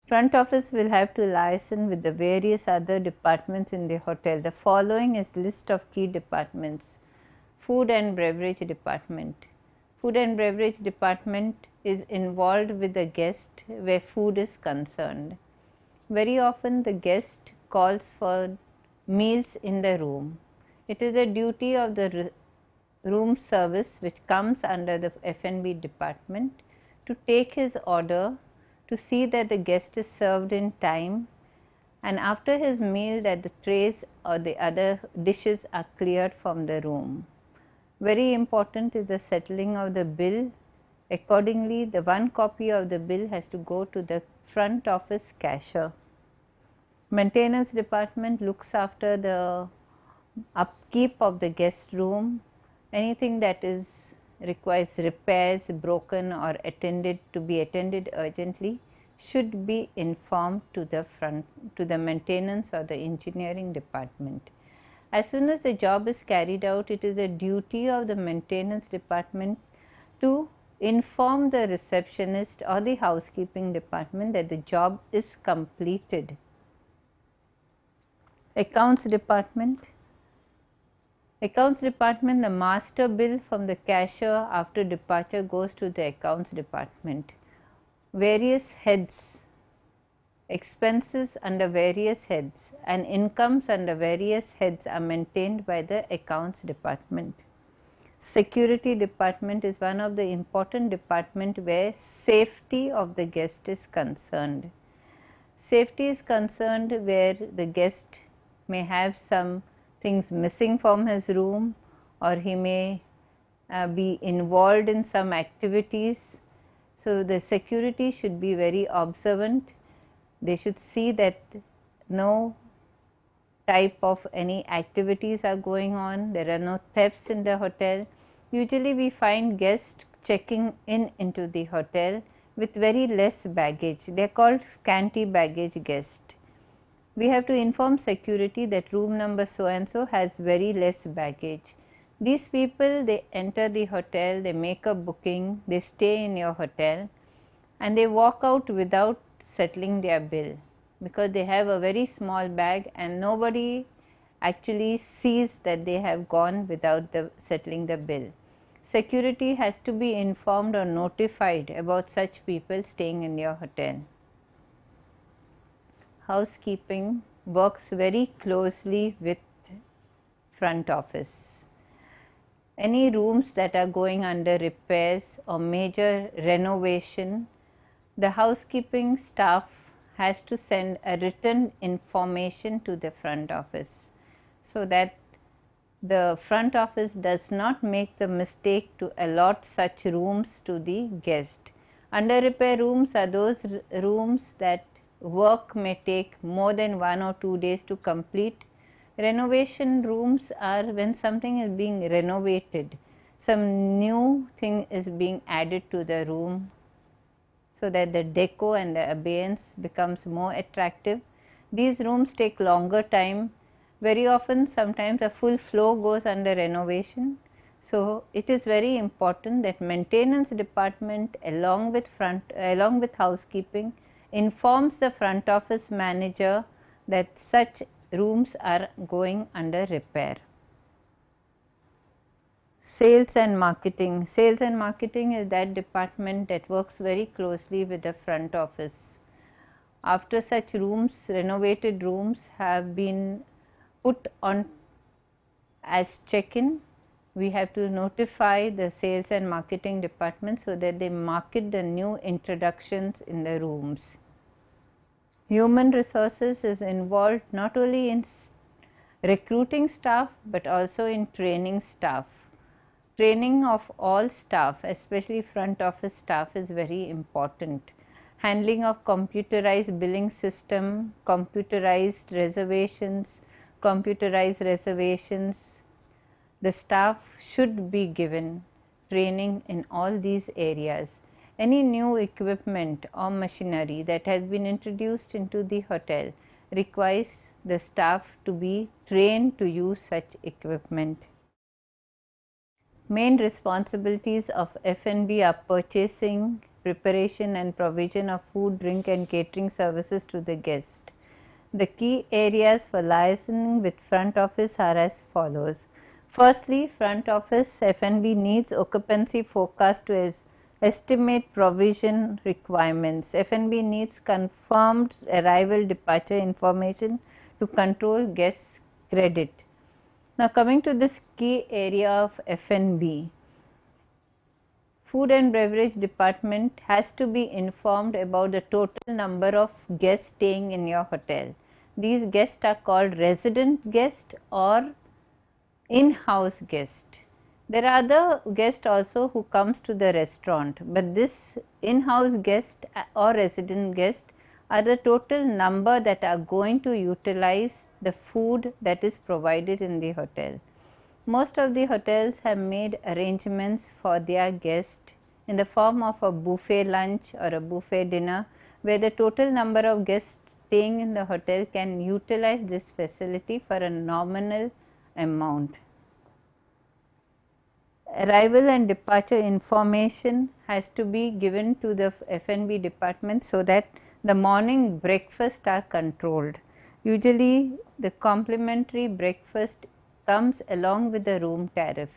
Front office will have to liaison with the various other departments in the hotel. The following is list of key departments. Food and beverage department. Food and beverage department is involved with the guest where food is concerned. Very often the guest calls for meals in the room. It is a duty of the room service, which comes under the F&B department, to take his order, to see that the guest is served in time, and after his meal that the trays or the other dishes are cleared from the room. Very important is the settling of the bill. Accordingly, the one copy of the bill has to go to the front office cashier. Maintenance department looks after the upkeep of the guest room. Anything that is requires repairs, broken or to be attended urgently, should be informed to the maintenance or the engineering department. As soon as the job is carried out, it is a duty of the maintenance department to inform the receptionist or the housekeeping department that the job is completed. Accounts department. Accounts department, the master bill from the cashier after departure goes to the accounts department. Various heads, expenses under various heads and incomes under various heads are maintained by the accounts department. Security department is one of the important department where safety of the guest is concerned. Safety is concerned where the guest may have some things missing from his room, or he may be involved in some activities. So the security should be very observant. They should see that no type of any activities are going on, there are no thefts in the hotel. Usually we find guests checking in into the hotel with very less baggage. They are called scanty baggage guests. We have to inform security that room number so and so has very less baggage. These people, they enter the hotel, they make a booking, they stay in your hotel and they walk out without settling their bill, because they have a very small bag and nobody actually sees that they have gone without settling the bill. Security has to be informed or notified about such people staying in your hotel. Housekeeping works very closely with front office. Any rooms that are going under repairs or major renovation, the housekeeping staff has to send a written information to the front office, so that the front office does not make the mistake to allot such rooms to the guest. Under repair rooms are those rooms that work may take more than 1 or 2 days to complete. Renovation rooms are when something is being renovated, some new thing is being added to the room, so that the deco and the ambience becomes more attractive. These rooms take longer time. Very often, sometimes a full floor goes under renovation. So it is very important that maintenance department along with housekeeping informs the front office manager that such rooms are going under repair. Sales and marketing. Sales and marketing is that department that works very closely with the front office. After such rooms, renovated rooms have been put on as check-in, we have to notify the sales and marketing department so that they market the new introductions in the rooms. Human resources is involved not only in recruiting staff but also in training staff. Training of all staff, especially front office staff, is very important. Handling of computerized billing system, computerized reservations, the staff should be given training in all these areas. Any new equipment or machinery that has been introduced into the hotel requires the staff to be trained to use such equipment. Main responsibilities of F&B are purchasing, preparation and provision of food, drink and catering services to the guest. The key areas for liaising with front office are as follows. Firstly, front office F&B needs occupancy forecast to estimate provision requirements. F&B needs confirmed arrival departure information to control guests' credit. Now coming to this key area of F&B. Food and Beverage Department has to be informed about the total number of guests staying in your hotel. These guests are called resident guests or in-house guest. There are other guests also who comes to the restaurant, but this in-house guest or resident guest are the total number that are going to utilize the food that is provided in the hotel. Most of the hotels have made arrangements for their guests in the form of a buffet lunch or a buffet dinner, where the total number of guests staying in the hotel can utilize this facility for a nominal amount. Arrival and departure information has to be given to the F&B department so that the morning breakfast are controlled. Usually the complimentary breakfast comes along with the room tariff.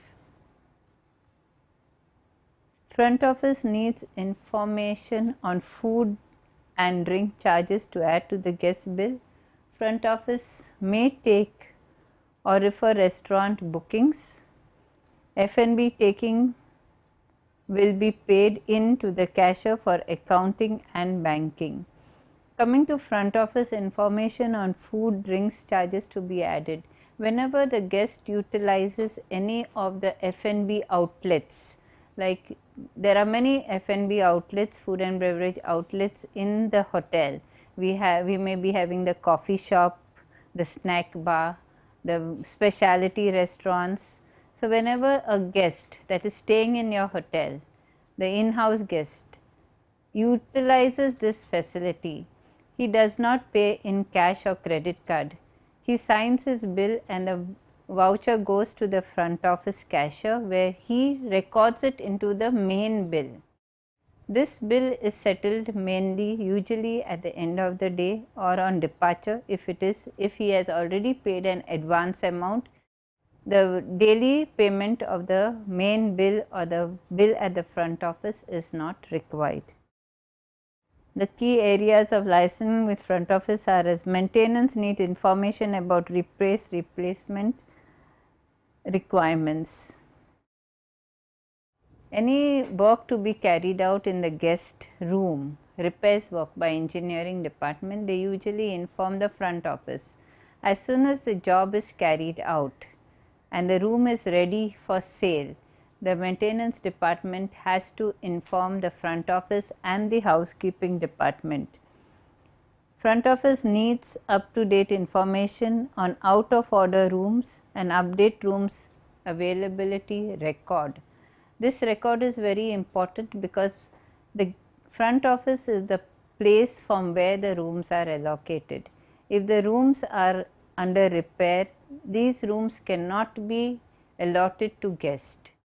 Front office needs information on food and drink charges to add to the guest bill. Front office may take or refer restaurant bookings. F&B taking will be paid in to the cashier for accounting and banking. Coming to front office, information on food, drinks charges to be added. Whenever the guest utilizes any of the F&B outlets, like there are many F&B outlets, food and beverage outlets in the hotel. We may be having the coffee shop, the snack bar, the specialty restaurants. So whenever a guest that is staying in your hotel, the in-house guest, utilizes this facility, he does not pay in cash or credit card. He signs his bill and the voucher goes to the front office cashier, where he records it into the main bill. This bill is settled mainly usually at the end of the day or on departure if he has already paid an advance amount. The daily payment of the main bill or the bill at the front office is not required. The key areas of licensing with front office are as maintenance need information about replacement requirements. Any work to be carried out in the guest room, repairs work by engineering department, they usually inform the front office. As soon as the job is carried out and the room is ready for sale, the maintenance department has to inform the front office and the housekeeping department. Front office needs up-to-date information on out-of-order rooms and update rooms availability record. This record is very important because the front office is the place from where the rooms are allocated. If the rooms are under repair, these rooms cannot be allotted to guests.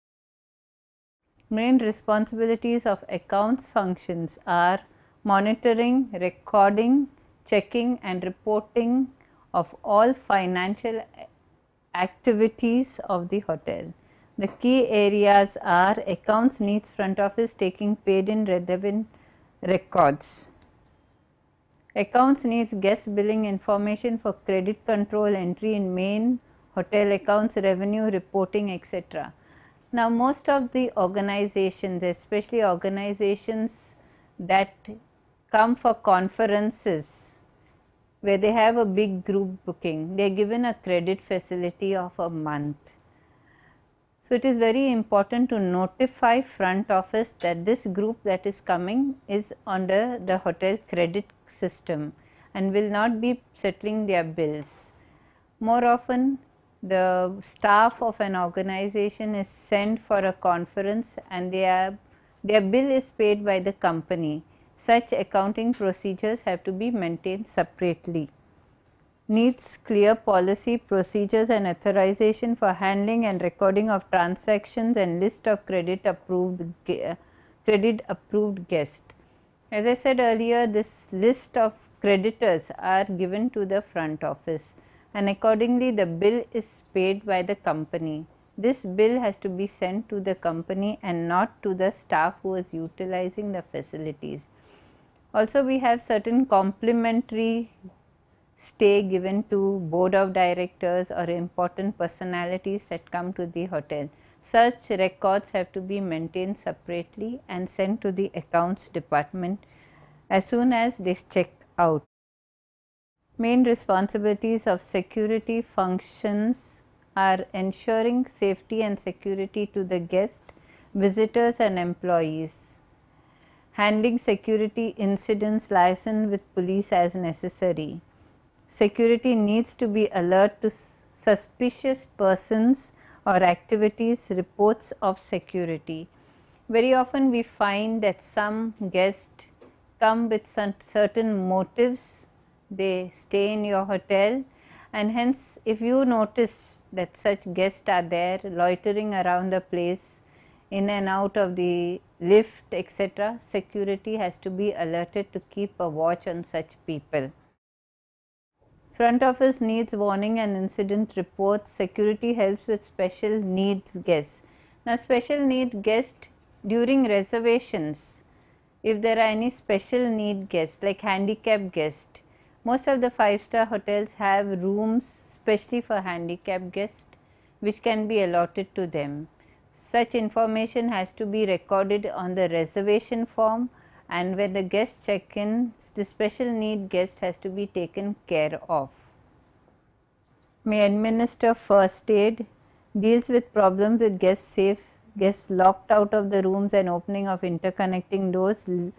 Main responsibilities of accounts functions are monitoring, recording, checking and reporting of all financial activities of the hotel. The key areas are accounts needs front office taking paid in relevant records. Accounts needs guest billing information for credit control, entry in main hotel accounts, revenue reporting, etc. Now most of the organizations, especially organizations that come for conferences where they have a big group booking, they are given a credit facility of a month. So it is very important to notify front office that this group that is coming is under the hotel credit system and will not be settling their bills. More often the staff of an organization is sent for a conference and their bill is paid by the company. Such accounting procedures have to be maintained separately. Needs clear policy, procedures and authorization for handling and recording of transactions and list of credit approved credit approved guest. As I said earlier, this list of creditors are given to the front office, and accordingly the bill is paid by the company. This bill has to be sent to the company and not to the staff who is utilizing the facilities. Also, we have certain complimentary stay given to board of directors or important personalities that come to the hotel. Such records have to be maintained separately and sent to the accounts department as soon as they check out. Main responsibilities of security functions are ensuring safety and security to the guest, visitors and employees, handling security incidents licensed with police as necessary. Security needs to be alert to suspicious persons or activities, reports of security. Very often we find that some guests come with some certain motives. They stay in your hotel, and hence if you notice that such guests are there loitering around the place, in and out of the lift, etc., security has to be alerted to keep a watch on such people. Front office needs warning and incident reports. Security helps with special needs guests. Now, special need guests during reservations, if there are any special need guests like handicapped guests, most of the 5-star hotels have rooms specially for handicapped guests which can be allotted to them. Such information has to be recorded on the reservation form, and when the guests check in, the special need guest has to be taken care of. May administer first aid, deals with problems with guests locked out of the rooms and opening of interconnecting doors,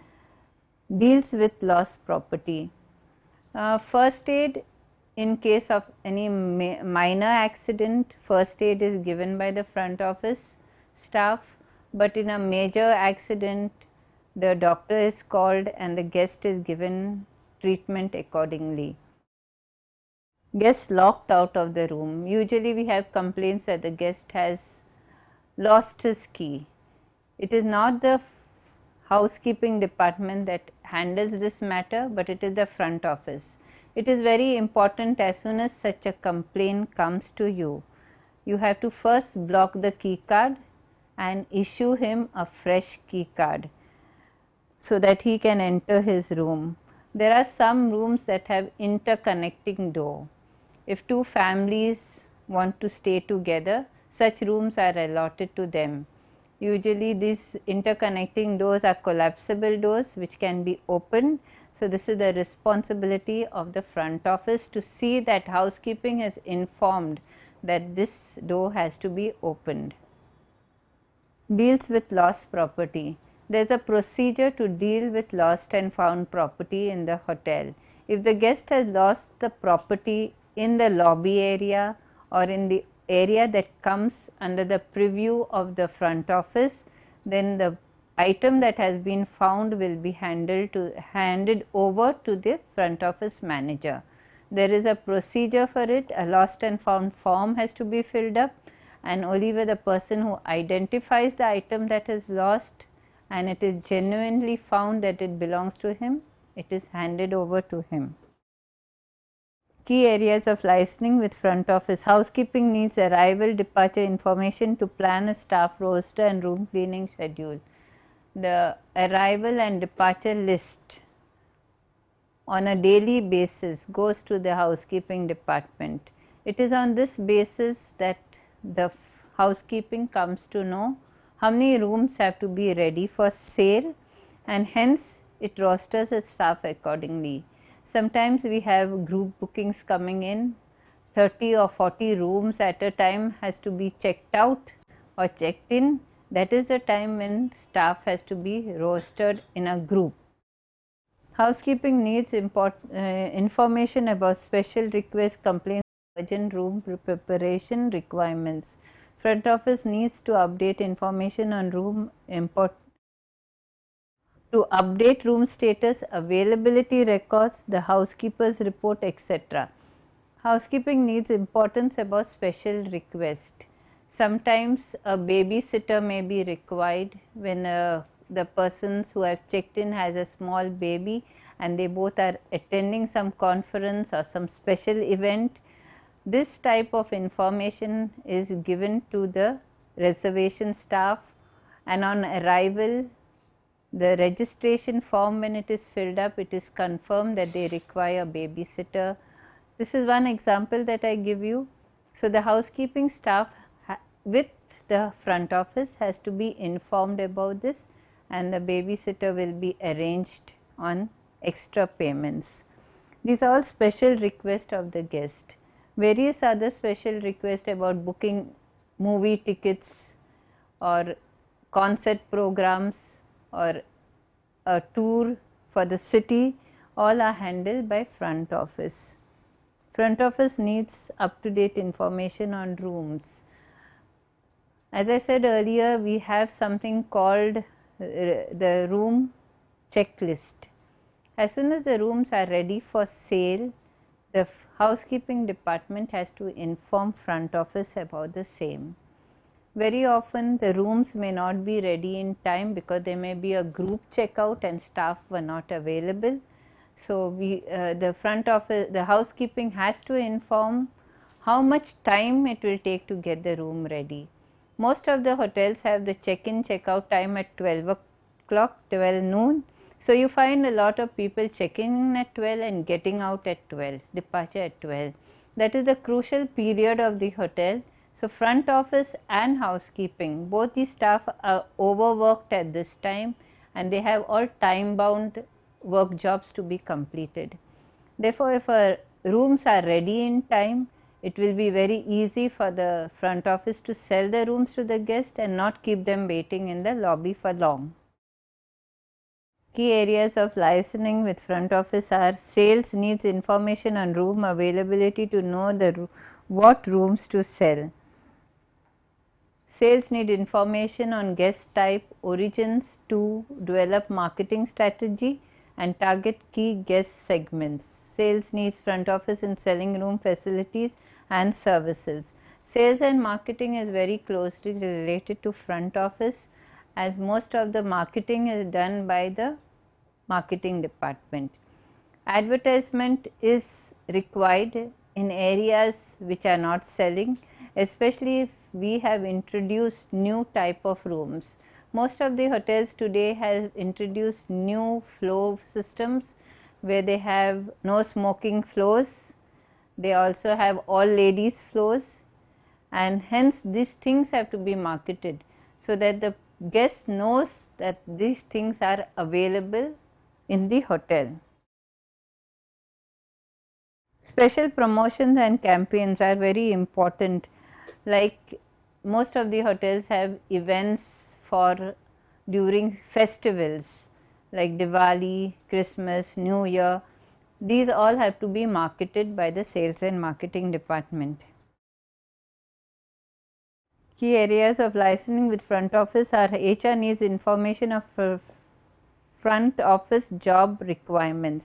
deals with lost property. First aid, in case of any minor accident, first aid is given by the front office staff, but in a major accident the doctor is called and the guest is given treatment accordingly. Guest locked out of the room. Usually we have complaints that the guest has lost his key. It is not the housekeeping department that handles this matter, but it is the front office. It is very important, as soon as such a complaint comes to you, you have to first block the key card and issue him a fresh key card so that he can enter his room. There are some rooms that have interconnecting door. If two families want to stay together, such rooms are allotted to them. Usually these interconnecting doors are collapsible doors which can be opened. So this is the responsibility of the front office to see that housekeeping is informed that this door has to be opened. Deals with lost property. There is a procedure to deal with lost and found property in the hotel. If the guest has lost the property in the lobby area or in the area that comes under the preview of the front office, then the item that has been found will be handed over to the front office manager. There is a procedure for it. A lost and found form has to be filled up, and only with the person who identifies the item that is lost and it is genuinely found that it belongs to him, it is handed over to him. Key areas of licensing with front office. Housekeeping needs arrival, departure information to plan a staff roster and room cleaning schedule. The arrival and departure list on a daily basis goes to the housekeeping department. It is on this basis that the housekeeping comes to know how many rooms have to be ready for sale, and hence it rosters its staff accordingly. Sometimes we have group bookings coming in, 30 or 40 rooms at a time has to be checked out or checked in. That is the time when staff has to be rostered in a group. Housekeeping needs information about special requests, complaints, urgent room preparation requirements. Front office needs to update information on room to update room status, availability records, the housekeeper's report, etc. Housekeeping needs importance about special request. Sometimes a babysitter may be required when a the persons who have checked in has a small baby and they both are attending some conference or some special event, this type of information is given to the reservation staff, and on arrival the registration form, when it is filled up, it is confirmed that they require a babysitter. This is one example that I give you. So, the housekeeping staff with the front office has to be informed about this, and the babysitter will be arranged on extra payments. These are all special requests of the guest. Various other special requests about booking movie tickets or concert programs or a tour for the city, all are handled by front office. Front office needs up-to-date information on rooms. As I said earlier, we have something called the room checklist. As soon as the rooms are ready for sale, the housekeeping department has to inform front office about the same. Very often the rooms may not be ready in time because there may be a group checkout and staff were not available. So, the front office, the housekeeping has to inform how much time it will take to get the room ready. Most of the hotels have the check-in check-out time at 12 o'clock, 12 noon. So, you find a lot of people checking in at 12 and getting out at 12, departure at 12. That is the crucial period of the hotel. So, front office and housekeeping, both the staff are overworked at this time and they have all time bound work jobs to be completed. Therefore, if rooms are ready in time, it will be very easy for the front office to sell the rooms to the guest and not keep them waiting in the lobby for long. Key areas of liaising with front office are: sales needs information on room availability to know what rooms to sell. Sales need information on guest type, origins to develop marketing strategy and target key guest segments. Sales needs front office in selling room facilities and services. Sales and marketing is very closely related to front office, as most of the marketing is done by the marketing department. Advertisement is required in areas which are not selling, especially if we have introduced new type of rooms. Most of the hotels today have introduced new floor systems where they have no smoking floors. They also have all ladies floors, and hence these things have to be marketed so that the guest knows that these things are available in the hotel. Special promotions and campaigns are very important. Like most of the hotels have events for during festivals like Diwali, Christmas, New Year. These all have to be marketed by the sales and marketing department. Key areas of licensing with front office are: HR needs information of front office job requirements.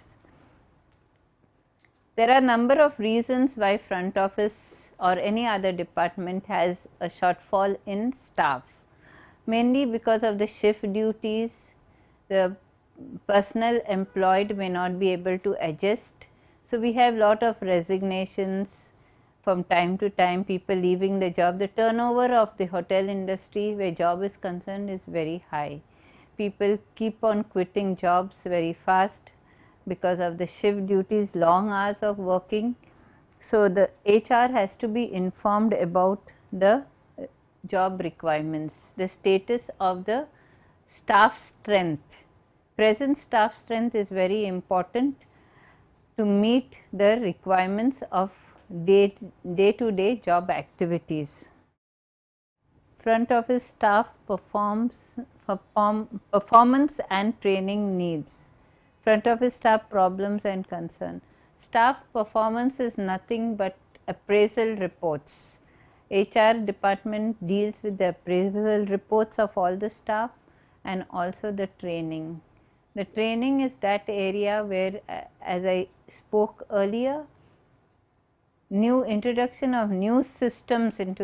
There are a number of reasons why front office or any other department has a shortfall in staff. Mainly because of the shift duties, the personnel employed may not be able to adjust. So, we have lot of resignations from time to time, people leaving the job. The turnover of the hotel industry where job is concerned is very high. People keep on quitting jobs very fast because of the shift duties, long hours of working. So, the HR has to be informed about the job requirements, the status of the staff strength. Present staff strength is very important to meet the requirements of day-to-day job activities. Front office staff performance and training needs. Front office staff problems and concern. Staff performance is nothing but appraisal reports. HR department deals with the appraisal reports of all the staff and also the training. The training is that area where, as I spoke earlier, new introduction of new systems into the hotel requires every staff to be trained in that area.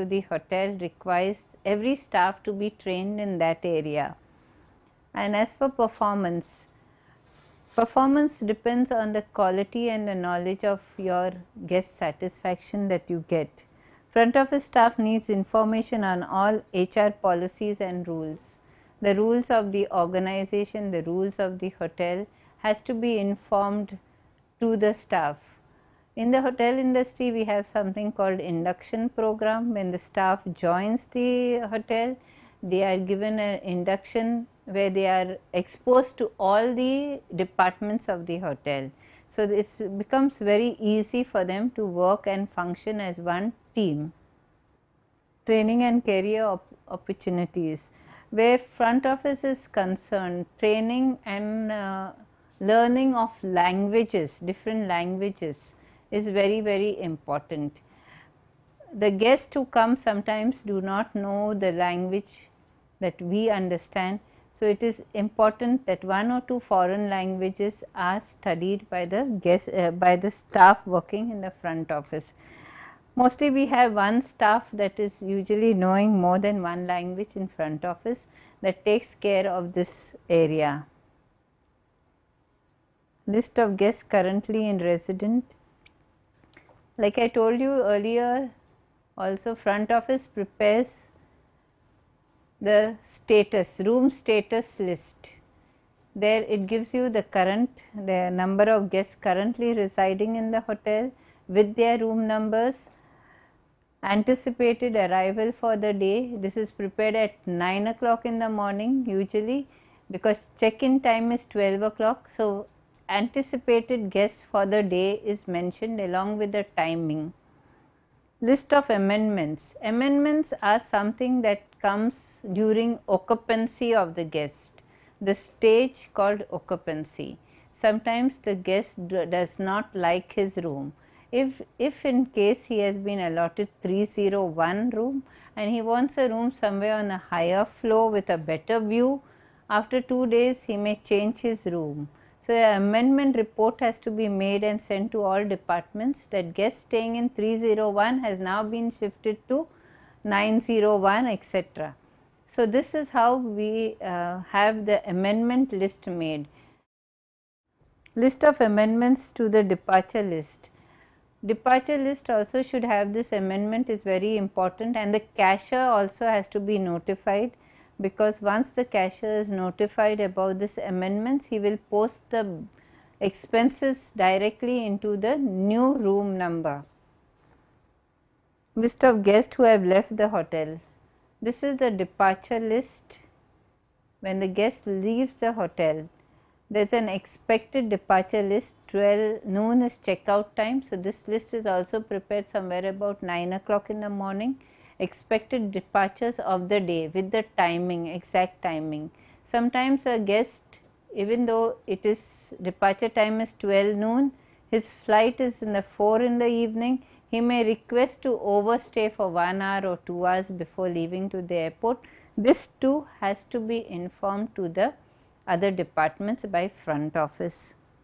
And as for performance, performance depends on the quality and the knowledge of your guest satisfaction that you get. Front office staff needs information on all HR policies and rules. The rules of the organization, the rules of the hotel has to be informed to the staff. In the hotel industry, we have something called induction program. When the staff joins the hotel, they are given an induction where they are exposed to all the departments of the hotel. So this becomes very easy for them to work and function as one team. Training and career opportunities. Where front office is concerned, training and learning of languages, different languages is very important. The guests who come sometimes do not know the language that we understand, so it is important that one or two foreign languages are studied by the guests, by the staff working in the front office. Mostly we have one staff that is usually knowing more than one language in front office that takes care of this area. List of guests currently in resident. Like I told you earlier, also front office prepares the status, room status list. There it gives you the number of guests currently residing in the hotel with their room numbers, anticipated arrival for the day. This is prepared at 9 o'clock in the morning usually, because check-in time is 12 o'clock. So anticipated guests for the day is mentioned along with the timing. List of amendments. Amendments are something that comes during occupancy of the guest, the stage called occupancy. Sometimes the guest does not like his room. If in case he has been allotted 301 room and he wants a room somewhere on a higher floor with a better view, after 2 days he may change his room. So an amendment report has to be made and sent to all departments that guest staying in 301 has now been shifted to 901, etc. So this is how we have the amendment list made. List of amendments to the departure list. Departure list also should have this amendment, is very important, and the cashier also has to be notified, because once the cashier is notified about this amendments, he will post the expenses directly into the new room number. List of guests who have left the hotel. This is the departure list. When the guest leaves the hotel, there is an expected departure list. 12 noon is checkout time, so this list is also prepared somewhere about 9 o'clock in the morning. Expected departures of the day with the timing, exact timing. Sometimes a guest, even though it is departure time is 12 noon, his flight is in the 4 in the evening, he may request to overstay for 1 hour or 2 hours before leaving to the airport. This too has to be informed to the other departments by front office.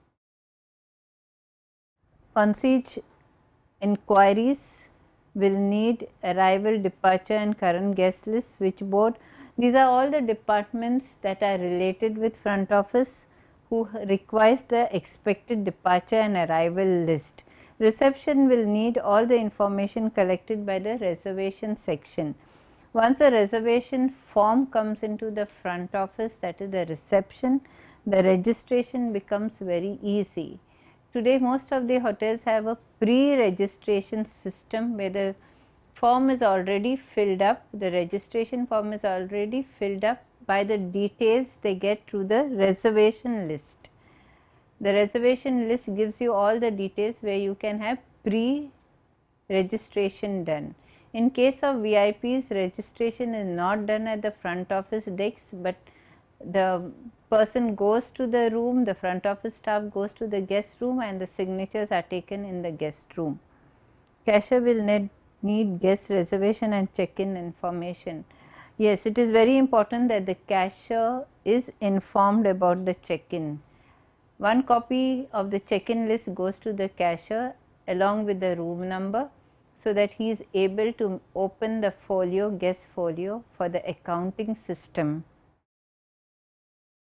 Concierge inquiries will need arrival, departure and current guest list, switchboard. These are all the departments that are related with front office who requires the expected departure and arrival list. Reception will need all the information collected by the reservation section. Once a reservation form comes into the front office, that is the reception, the registration becomes very easy. Today most of the hotels have a pre-registration system where the form is already filled up, the registration form is already filled up by the details they get through the reservation list. The reservation list gives you all the details where you can have pre-registration done. In case of VIPs, registration is not done at the front office desk, but the person goes to the room, the front office staff goes to the guest room and the signatures are taken in the guest room. Cashier will need guest reservation and check-in information. Yes, it is very important that the cashier is informed about the check-in. One copy of the check-in list goes to the cashier along with the room number, so that he is able to open the folio, guest folio, for the accounting system.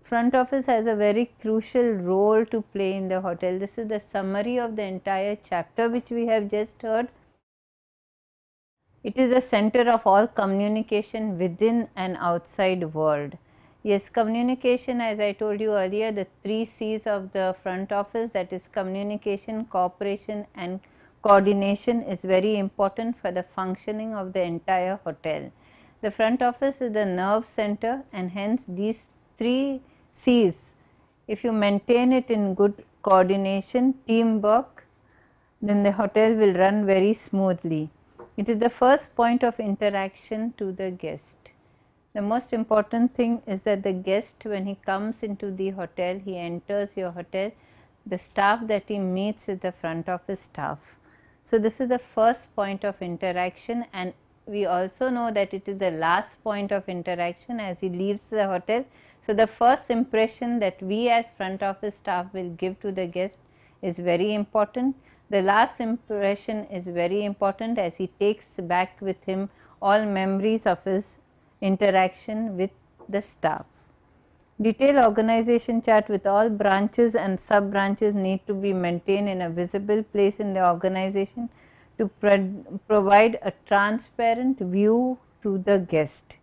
front office has a very crucial role to play in the hotel. This is the summary of the entire chapter which we have just heard. It is the center of all communication within and outside world. Yes, communication, as I told you earlier, the 3 C's of the front office, that is communication, cooperation and coordination, is very important for the functioning of the entire hotel. The front office is the nerve center, and hence these 3 C's, if you maintain it in good coordination, teamwork, then the hotel will run very smoothly. It is the first point of interaction to the guest. The most important thing is that the guest, when he comes into the hotel, he enters your hotel, the staff that he meets is the front office staff. So this is the first point of interaction, and we also know that it is the last point of interaction as he leaves the hotel. So the first impression that we as front office staff will give to the guest is very important. The last impression is very important as he takes back with him all memories of his interaction with the staff. Detailed organization chart with all branches and sub branches need to be maintained in a visible place in the organization to provide a transparent view to the guest.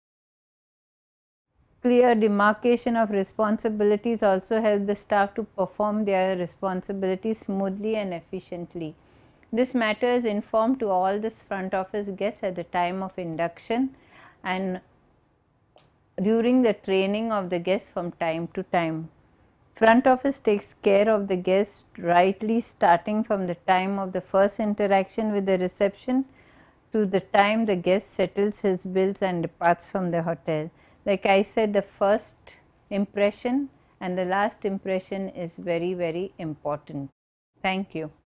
Clear demarcation of responsibilities also help the staff to perform their responsibilities smoothly and efficiently. This matter is informed to all the front office guests at the time of induction and during the training of the guests from time to time. Front office takes care of the guest rightly, starting from the time of the first interaction with the reception to the time the guest settles his bills and departs from the hotel. Like I said, the first impression and the last impression is very, very important. Thank you.